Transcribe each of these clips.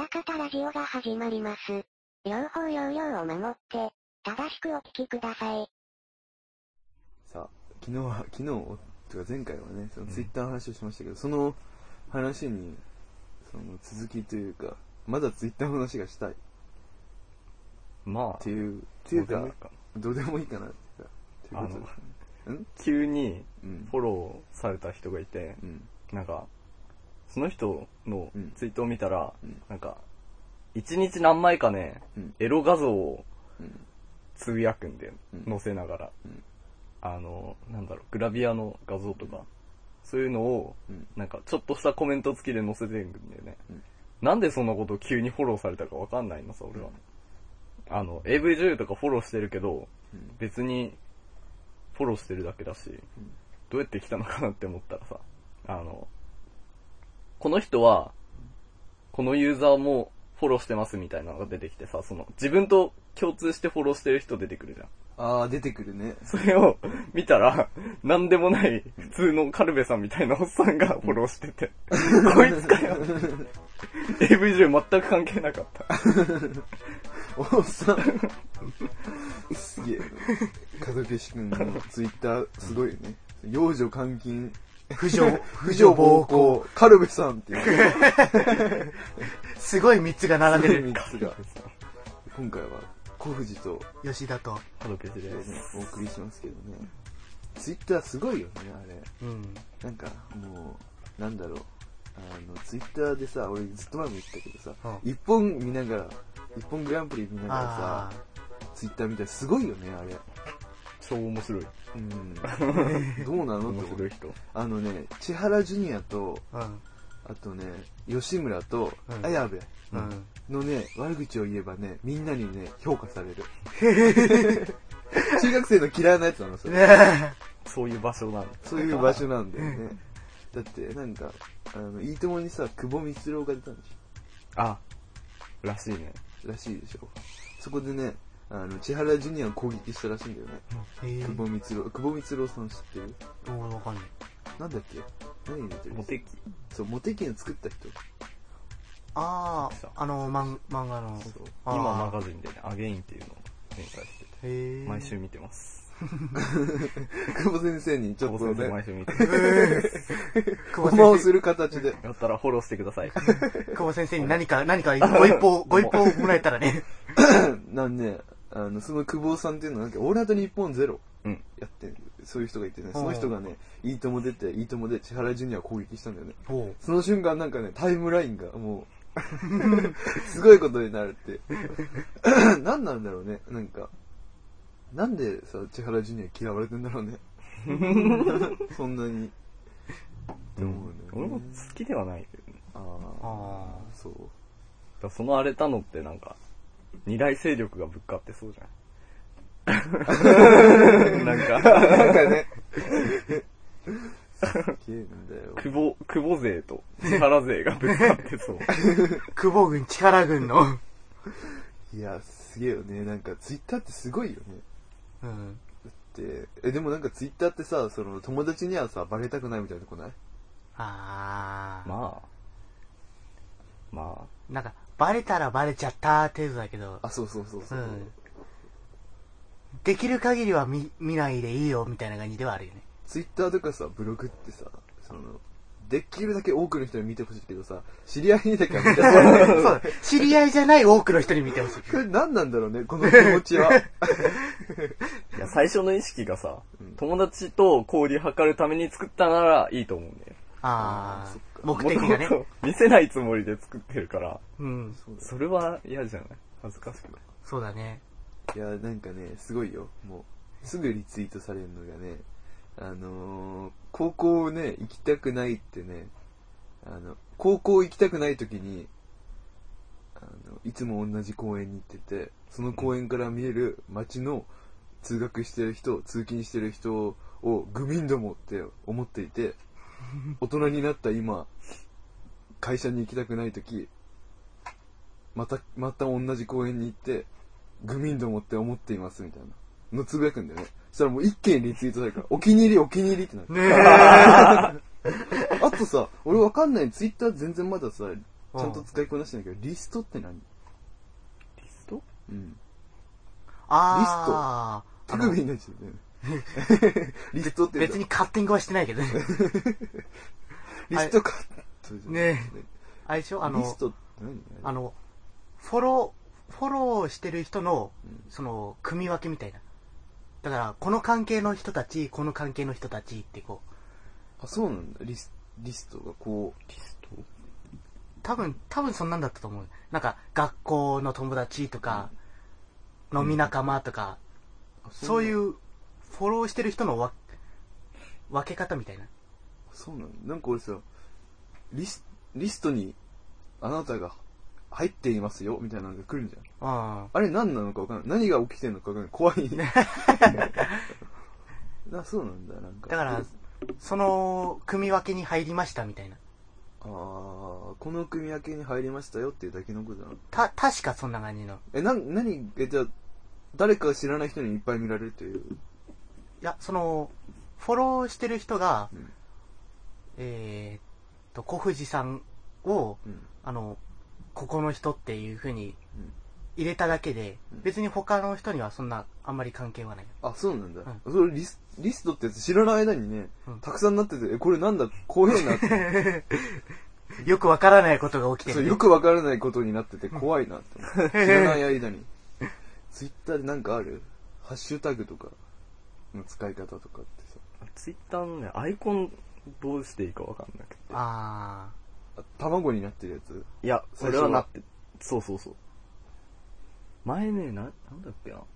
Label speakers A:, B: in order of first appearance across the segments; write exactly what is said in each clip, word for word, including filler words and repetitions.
A: 裏方ラジオが始まります。両方要領を守って、正しくお聞きください。
B: さあ、昨日は、昨日、とか前回はね、そのツイッターの話をしましたけど、うん、その話に、その続きというか、まだツイッターの話がしたい。
C: まあ、
B: っていう、っていうか、どうでもいいかなっていうか、っていうことですね。ん
C: 急にフォローされた人がいて、うん、なんか、その人のツイートを見たら、うん、なんか、一日何枚かね、うん、エロ画像をつぶやくんで、うん、載せながら、うん、あの、なんだろう、グラビアの画像とか、うん、そういうのを、うん、なんか、ちょっとしたコメント付きで載せてるんだよね。うん、なんでそんなことを急にフォローされたかわかんないのさ、俺は。うん、あの、エーブイ 女優とかフォローしてるけど、うん、別に、フォローしてるだけだし、うん、どうやって来たのかなって思ったらさ、あの、この人は、このユーザーもフォローしてますみたいなのが出てきてさ、その、自分と共通してフォローしてる人出てくるじゃん。
B: あー、出てくるね。
C: それを見たら、なんでもない普通のカルベさんみたいなおっさんがフォローしてて、うん、こいつかよ。エーブイ 女優全く関係なかった。
B: おっさん。すげえ。門消し君のツイッターすごいよね。幼女監禁。
D: 婦女、婦女暴行。
B: カルベさんっていう。
D: すごいみっつが並んでる。
B: みっつが。今回は小藤と
D: 吉田と
C: 門消しで、ね、
B: お送りしますけどね。ツイッターすごいよね、あれ。うん。なんかもう、なんだろう。あの、ツイッターでさ、俺ずっと前も言ったけどさ、うん、一本見ながら、一本グランプリ見ながらさ、ツイッター見たらすごいよね、あれ。
C: 超面白い。
B: うん。どうなの
C: 面白い人。
B: あのね、千原ジュニアと、うん、あとね、吉村と、うん、綾部のね、悪口を言えばね、みんなにね、評価される。中学生の嫌いなやつなの、それ。
C: そういう場所なんだ。
B: そういう場所なんだよね。だって、なんか、あの、いいともにさ、久保光郎が出たんでしょ。
C: あ、らしいね。
B: らしいでしょ。そこでね、あの、千原ジュニアを攻撃したらしいんだよね。うん、久保光郎。久保光郎さん知ってる？
D: おー、わかんない。
B: なんだっけ？何に出てる？
C: モテキ。
B: そう、モテキの作った人。
D: あー、あの、漫画の。
C: そう。今マガジンでね、アゲインっていうのを連載してて。へー。毎週見てます。
B: 久保先生にちょっとね、
C: 久保先生毎週見てます。
B: ごまをする形で。
C: やったらフォローしてください。
D: 久保先生に何か、何かご一報、ご一報もらえたらね。
B: なんね、あの、その久保さんっていうのは、なんか、オールナイトニッポンゼロやってる、うん、そういう人がいてね、その人がね、いいとも出て、いいともで千原ジュニアを攻撃したんだよね。その瞬間なんかね、タイムラインがもう、すごいことになるって。何なんだろうね、なんか。なんでさ、千原ジュニア嫌われてんだろうね。そんなに。
C: うん、俺も好きではないけどね。
B: ああ、そう。
C: だその荒れたのってなんか、二大勢力がぶっかってそうじゃん。なんか、
B: なんかね。すげえんだよ。
C: 久保、久保勢と千原勢がぶっかってそう。
D: 久保軍、千原軍の。
B: いや、すげえよね。なんかツイッターってすごいよね。うん。だって、え、でもなんかツイッターってさ、その友達にはさ、バレたくないみたいなとこない？
D: あー。
C: まあ。ま
D: あ。なんか、バレたらバレちゃった程度だけど。
B: あ、そうそうそうそう、うん。
D: できる限りは見、見ないでいいよみたいな感じではあるよね。
B: ツイッターとかさ、ブログってさ、その、できるだけ多くの人に見てほしいけどさ、知り合いにだけは見てほしい。
D: そう。知り合いじゃない多くの人に見てほしい。
B: これ何なんだろうね、この気持ちは。い
C: や、最初の意識がさ、うん、友達と交流図るために作ったならいいと思うんだよ。
D: ああ、目的がね。
C: 見せないつもりで作ってるから、
D: うん。
C: それは嫌じゃない？恥ずかしくない？
D: そうだね。
B: いや、なんかね、すごいよ。もう、すぐリツイートされるのがね、あのー、高校ね、行きたくないってね、あの、高校行きたくない時に、あの、いつも同じ公園に行ってて、その公園から見える街の通学してる人、通勤してる人を愚民どもって思っていて、大人になった今、会社に行きたくない時、また、また同じ公園に行って、愚民どもって思っていますみたいなのつぶやくんだよね。そしたらもう一件リツイートされるから、お気に入りお気に入りってなる。ねあとさ、俺わかんない、ツイッター全然まださ、 ちゃんと使いこなしてんだけど、リストって何？
C: リスト？
B: うん。
D: あ
B: ー。リスト手首になっちゃうね。リストって。
D: 別にカッティングはしてないけどね。
B: リストカットじゃん。
D: ねえ。あれでしょあの、
B: リストって何？
D: あの、フォロー、フォローしてる人の、その、組み分けみたいな。だから、この関係の人たち、この関係の人たちってこ
B: う。あ、そうなんだ。リス、リストがこう。リスト？
D: 多分、多分そんなんだったと思う。なんか、学校の友達とか、うん、飲み仲間とか、うん、そういう、フォローしてる人のわ分け方みたいな。
B: そうなの？なんか俺さ、リス、リストに、あなたが入っていますよ、みたいなのが来るんじゃん。ああ。あれ何なのか分かんない。何が起きてるのか分かんない。怖いね。あ、そうなんだ、なんか。
D: だから、その、組み分けに入りましたみたいな。
B: ああ、この組み分けに入りましたよっていうだけのことなの？
D: た、確かそんな感じの。
B: え、な、何、え、じゃあ、誰か知らない人にいっぱい見られるという？い
D: や、その、フォローしてる人が、うん、えーっと、小藤さんを、うん、あの、ここの人っていう風に入れただけで、うん、別に他の人にはそんな、あんまり関係はない。
B: あ、そうなんだ。うん、それリス、リストってやつ知らない間にね、うん、たくさんなってて、え、これなんだ、怖えなって。
D: よくわからないことが起きてる、
B: ね。そう、よくわからないことになってて怖いなって。知らない間に。ツイッターでなんかある？ハッシュタグとかの使い方とかってさ。
C: ツイッターのね、アイコンどうしていいかわかんなくて。
D: あ
B: あ。卵になってるやつ？
C: いや、それはなって、そうそうそう。前ね、な、なんだっけな。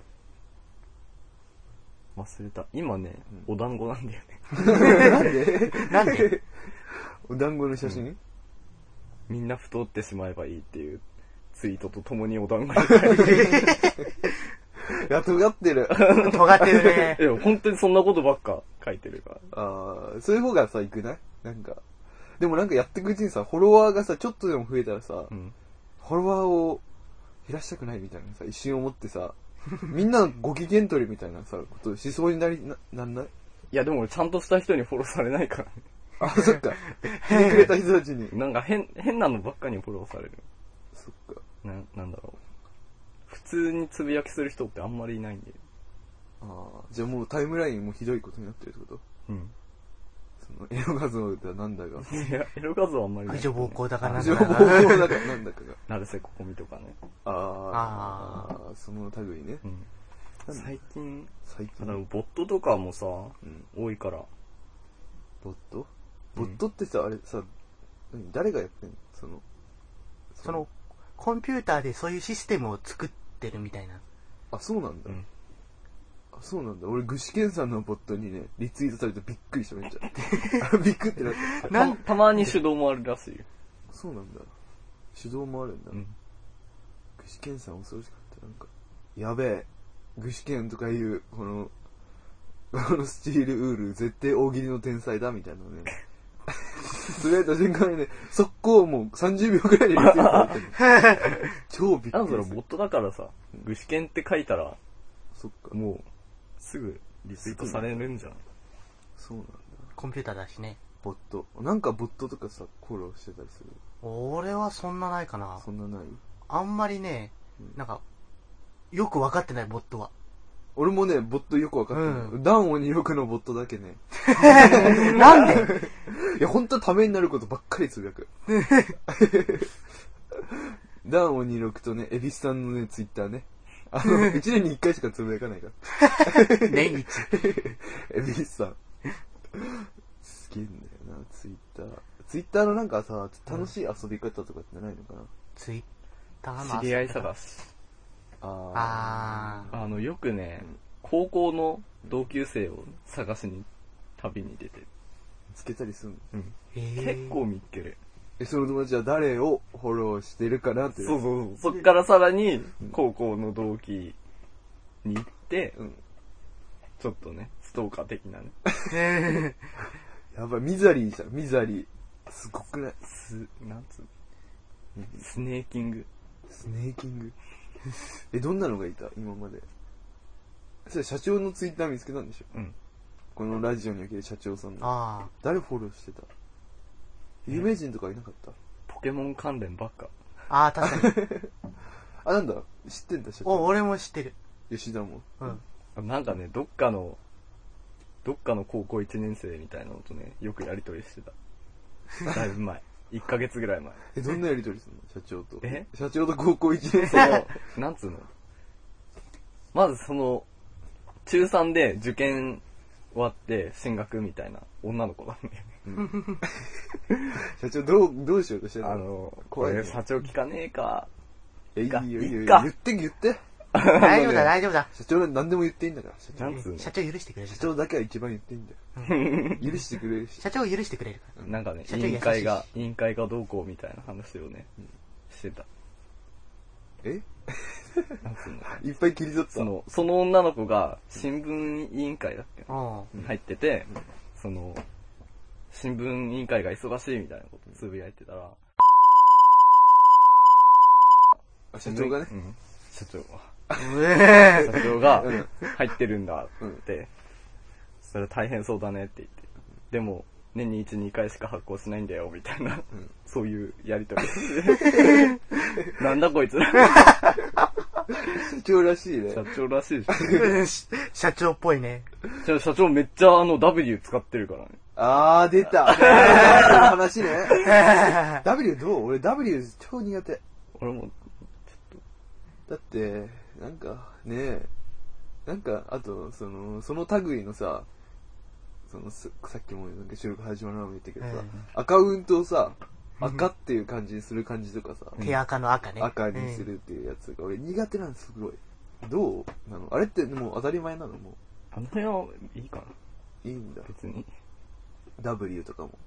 C: 忘れた。今ね、うん、お団子なんだよ
B: ね。なんで
D: なんで
B: お団子の写真、うん、
C: みんな太ってしまえばいいっていうツイートとともにお団子に書いてる。
B: いや、尖ってる。
D: 尖ってるね。
C: いや、本当にそんなことばっか書いてるから。
B: ああ、そういう方がさ、いくないなんか。でもなんかやっていくうちにさ、フォロワーがさ、ちょっとでも増えたらさ、うん、フォロワーを減らしたくないみたいなさ、一瞬思ってさ、みんなのご機嫌取りみたいなさ、ことしそうになり、な、なんない？
C: いや、でも俺ちゃんとした人にフォローされないからね。
B: あ、そっか。聞いてくれた人たちに。
C: なんか変、変なのばっかにフォローされる。
B: そっか。
C: な、なんだろう。普通につぶやきする人ってあんまりいないんで。
B: ああ、じゃあもうタイムラインもひどいことになってるってこと？うん。そのエロ画像だなんだが。
C: いや、エロ画像はあんまりない、
D: ね。侮辱暴行だからなん
B: だか。侮辱暴行だからなんだかが。
C: 成瀬ここみとかね。
B: ああ、あその類ね。うん。
C: 最近、
B: 最近。
C: だからボットとかもさ、うん、多いから。
B: ボット？ボットってさ、あれさ、何誰がやってんの？その、
D: その、コンピューターでそういうシステムを作ってるみたいな。
B: あ、そうなんだ。うん、あ、そうなんだ。俺、具志堅さんのボットにね、リツイートされてびっくりしためっちゃ。びっくってなって。
C: た, たまに手動もあるらしいよ。
B: そうなんだ。手動もあるんだ。うん、具志堅さん恐ろしかった。なんか、やべえ。具志堅とかいう、この、このスチールウール、絶対大喜利の天才だ、みたいなね。つぶやいた瞬間にね、速攻もうさんじゅうびょうくらいでリツイートされてる。超びっくり。
C: なんだろう、ボットだからさ、具志堅って書いたら、
B: そっか。
C: もう、すぐリツイートされるんじゃん。
B: そうなんだ。
D: コンピューターだしね。
B: ボット。なんかボットとかさ、フォローしてたりする？
D: 俺はそんなないかな。
B: そんなない？
D: あんまりね、なんか、よく分かってない、ボットは。
B: 俺もね、ボットよく分かってない。うん、ダンオにろくのボットだけね。
D: なんで
B: いや、ほんとためになることばっかりつぶやく。ダンオにろくとね、エビスさんのね、ツイッターね。あの、いちねんにいっかいしかつぶやかないから。
D: 年一。
B: エビスさん。すげえんだよな、ツイッター。ツイッターのなんかさ、楽しい遊び方とかってないのかな？
D: ツイッターの遊び方。
C: 知り合い探し。
D: あ
C: ああのよくね、うん、高校の同級生を探しに旅に出て見
B: つけたりするの、
C: うん、結構見っける。
B: え、その友達は誰をフォローしてるかなって。
C: そうそうそう。そっからさらに高校の同期に行って、うん、ちょっとねストーカー的なね。
B: やばい、ミザリーじゃん、ミザリー。すごくない？
C: すなんつうスネーキング。
B: スネーキング。え、どんなのがいた今まで。それ社長のツイッター見つけたんでしょ？うん。このラジオにおける社長さんの。
D: ああ。
B: 誰フォローしてた？有名人とかいなかった？
C: ポケモン関連ばっか。
D: ああ、確かに。
B: あ、なんだ知ってんだ、社長。
D: お、俺も知ってる。
B: 吉田も。
D: うん。
C: なんかね、どっかの、どっかの高校いちねん生みたいなのとね、よくやりとりしてた。だいぶ前。いっかげつぐらい前。
B: え、どんなやりとりするの社長と。
C: え
B: 社長と高校いちねん生
C: の、なんつうのまずその、中さんで受験終わって進学みたいな女の子なんだよね。うん、
B: 社長どう、どうしようとしてるの？
C: あの、これ社長聞かねえか。
B: え、いいよいいよいいよ。
C: いいか
B: 言って言って。
D: 大丈夫だ、大丈夫だ。
B: 社長何でも言っていいんだから。
C: 社長なんつうの
D: 社長許してくれる。
B: 社長だけは一番言っていいんだよ。許してくれるし。
D: 社長許してくれる。
C: なんかね、委員会が、委員会がどうこうみたいな話をね、うん、してた。
B: え
C: なんつうの
B: いっぱい切り取った。
C: その、その女の子が新聞委員会だっけ、
D: うん、
C: 入ってて、うん、その、新聞委員会が忙しいみたいなことつぶやいてたら、
B: あ、社長がね、
C: うん、社長が。
D: 社
C: 長が入ってるんだって、それ大変そうだねって言って。でも、年にいち、にかいしか発行しないんだよ、みたいな、うん、そういうやりとり。なんだこいつら。
B: 社長らしいね。
C: 社長らしいで
D: しょ。社長っぽいね。
C: 社長めっちゃあの W 使ってるからね。
B: あー、出た。話ね。W どう？俺 W 超苦手。
C: 俺も、ちょっ
B: と。だって、なんか、ねなんか、あと、その、その類のさ、そのさっきもなんか収録始まるのも言ったけどさ、うん、アカウントをさ、赤っていう感じにする感じとかさ、
D: 手赤の赤ね。
B: 赤にするっていうやつが俺苦手なんです、すごい。どうなの？あれってもう当たり前なの？もう。
C: あの辺はいいかな。
B: いいんだ。
C: 別に。
B: W とかも。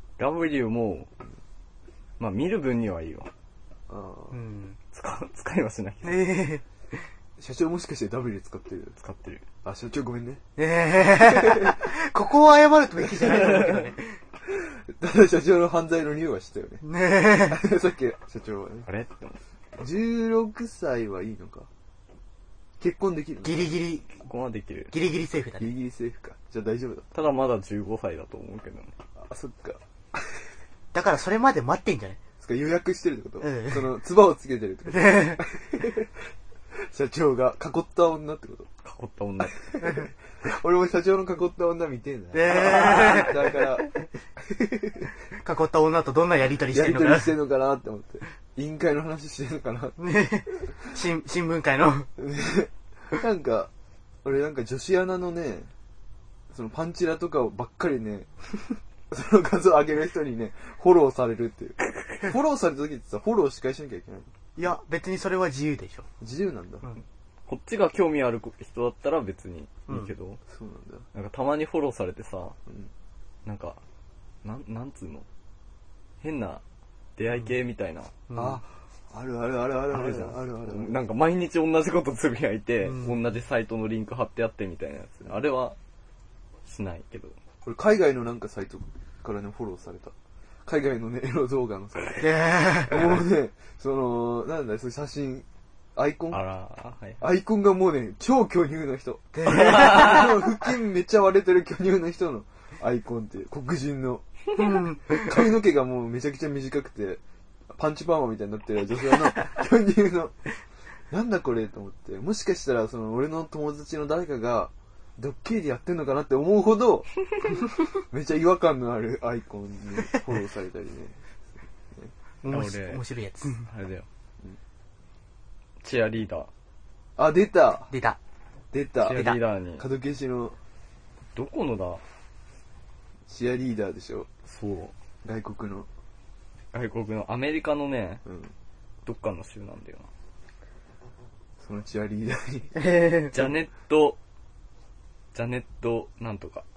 C: W も、まあ見る分にはいいわ。
B: ああ。
C: うん。使、使いはしないけど。
B: えー社長もしかして W 使ってる？
C: 使ってる。
B: あ、社長ごめんね。
D: えー、ここを謝るとべきじゃないと思うけどね。
B: ただ社長の犯罪の匂いはしたよね。ねえ。さっき社長はね。
C: あれって思
B: う。じゅうろくさいはいいのか。結婚できるの？
D: ギリギリ。
C: ここはできる。
D: ギリギリセーフだね。
B: ギリギリセーフか。じゃあ大丈夫だ。
C: ただまだじゅうごさいだと思うけどね。
B: あ、そっか。
D: だからそれまで待ってんじゃない？
B: つか予約してるってこと？
D: うん、
B: その、唾をつけてるってこと？社長が囲った女ってこと？
C: 囲った女。
B: 俺も社長の囲った女見てんだよ。
D: えー、
B: だから、
D: 囲った女とどんなやりとりしてんのかな。
B: やりとりしてんのかなって思って。委員会の話してんのかな。
D: ね新、新聞会の。
B: なんか、俺なんか女子アナのね、そのパンチラとかばっかりね、その画像上げる人にね、フォローされるっていう。フォローされた時ってさ、フォローし返しなきゃいけないの？
D: いや、別にそれは自由でしょ。
B: 自由なんだ。うん、
C: こっちが興味ある人だったら別にいいけど、うん、
B: そうなんだ。
C: なんかたまにフォローされてさ、
B: うん、
C: なんか、なん、なんつうの変な出会い系みたいな。
B: うん、あ、あるあるあるある
C: あるじゃん。
B: あるある。
C: なんか毎日同じことつぶやいて、うん、同じサイトのリンク貼ってあってみたいなやつ。あれはしないけど。
B: これ海外のなんかサイトからね、フォローされた。海外のね、エロ動画のさ、もうね、その、なんだよ、そういう写真、アイコン、
C: あら、はい、
B: アイコンがもうね、超巨乳の人。腹筋めっちゃ割れてる巨乳の人のアイコンって、黒人の。髪の毛がもうめちゃくちゃ短くて、パンチパーマみたいになってる女性の巨乳の、なんだこれと思って、もしかしたらその俺の友達の誰かが、ドッキリでやってんのかなって思うほど、めっちゃ違和感のあるアイコンにフォローされたりね。
D: 面白いやつ。
C: あれだよ。チアリーダー。
B: あ、出た
D: 出た。
B: 出た。
C: チアリーダーに。
B: 角消しの。
C: どこのだ？
B: チアリーダーでしょ。
C: そう。
B: 外国の。
C: 外国の、アメリカのね、
B: うん、
C: どっかの州なんだよな。
B: そのチアリーダーに。
C: ジャネット、ジャネットなんとか。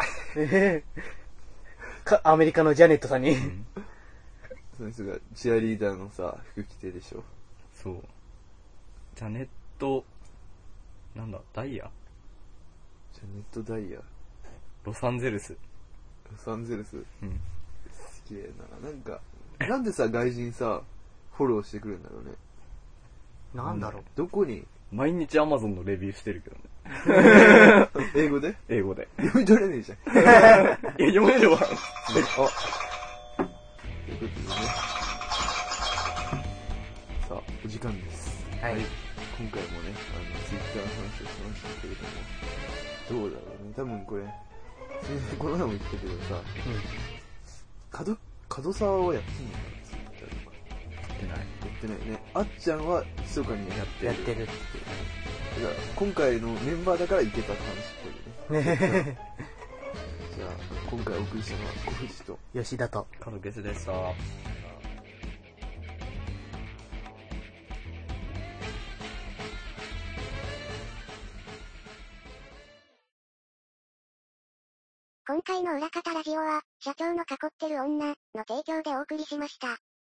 D: かアメリカのジャネットさんに、うん、
B: その人がチアリーダーのさ、服着てでしょ。
C: そう。ジャネット、なんだ、ダイヤ
B: ジャネットダイヤ。
C: ロサンゼルス。
B: ロサンゼルス。うん。
C: す
B: げえな。なんか、なんでさ、外人さ、フォローしてくるんだろうね。
D: なんだろう。
B: どこに
C: 毎日アマゾンのレビューしてるけどね。
B: 英語で
C: 英語で。
B: 読み取れねえじゃん。
C: いや、読めるわ。あ。
B: ということでね。 時間です。
D: はい。
B: 今回もね、あの、ツイッターの話をしましたけれども、どうだろうね。多分これ、先生この前も言ったけどさ、うん。角、角沢はやってんのかな、ツイッターとか。
C: やってない。や
B: ってないね。あっちゃんは密かにやってる。
D: やってるって。だか
B: ら、今回のメンバーだからいけたって話っぽいよね。ねじゃあ、今回お送りしたのは小藤と
D: 吉田と
C: カノケスでした。
A: 今回の裏方ラジオは、社長の囲ってる女の提供でお送りしました。